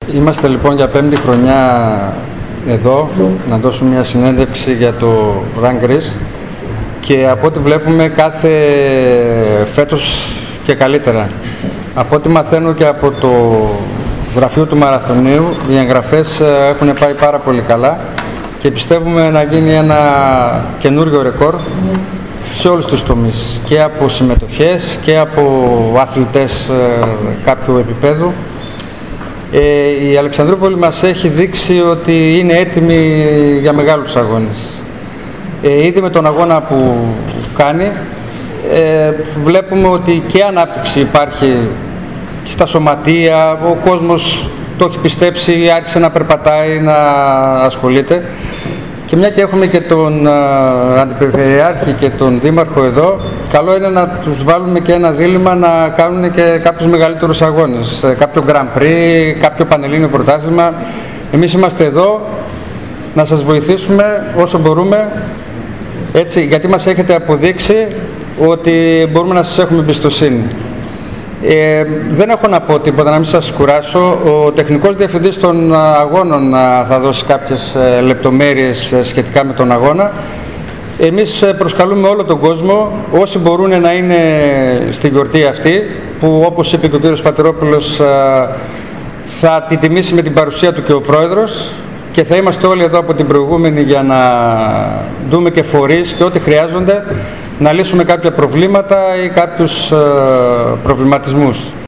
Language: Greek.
Είμαστε λοιπόν για 5η χρονιά εδώ να δώσουμε μια συνέντευξη για το Run Greece και από ό,τι βλέπουμε κάθε φέτος και καλύτερα. Από ό,τι μαθαίνω και από το γραφείο του Μαραθωνίου, οι εγγραφές έχουν πάει πάρα πολύ καλά και πιστεύουμε να γίνει ένα καινούριο ρεκόρ σε όλους τους τομείς, και από συμμετοχές και από αθλητές κάποιου επίπεδου. Η Αλεξανδρούπολη μας έχει δείξει ότι είναι έτοιμη για μεγάλους αγώνες. Ήδη με τον αγώνα που κάνει βλέπουμε ότι και ανάπτυξη υπάρχει στα σωματεία, ο κόσμος το έχει πιστέψει, άρχισε να περπατάει, να ασχολείται. Και μια και έχουμε και τον Αντιπεριφερειάρχη και τον Δήμαρχο εδώ, καλό είναι να τους βάλουμε και ένα δίλημμα να κάνουν και κάποιους μεγαλύτερους αγώνες, κάποιο Grand Prix, κάποιο Πανελλήνιο πρωτάθλημα. Εμείς είμαστε εδώ να σας βοηθήσουμε όσο μπορούμε, έτσι, γιατί μας έχετε αποδείξει ότι μπορούμε να σας έχουμε εμπιστοσύνη. Δεν έχω να πω τίποτα, να μην σας κουράσω. Ο τεχνικός διευθυντής των αγώνων θα δώσει κάποιες λεπτομέρειες σχετικά με τον αγώνα. Εμείς προσκαλούμε όλο τον κόσμο, όσοι μπορούν να είναι στη γιορτή αυτή, που όπως είπε και ο κύριος Πατερόπουλος θα τη τιμήσει με την παρουσία του και ο Πρόεδρος, και θα είμαστε όλοι εδώ από την προηγούμενη για να δούμε και φορείς και ό,τι χρειάζονται, να λύσουμε κάποια προβλήματα ή κάποιους προβληματισμούς.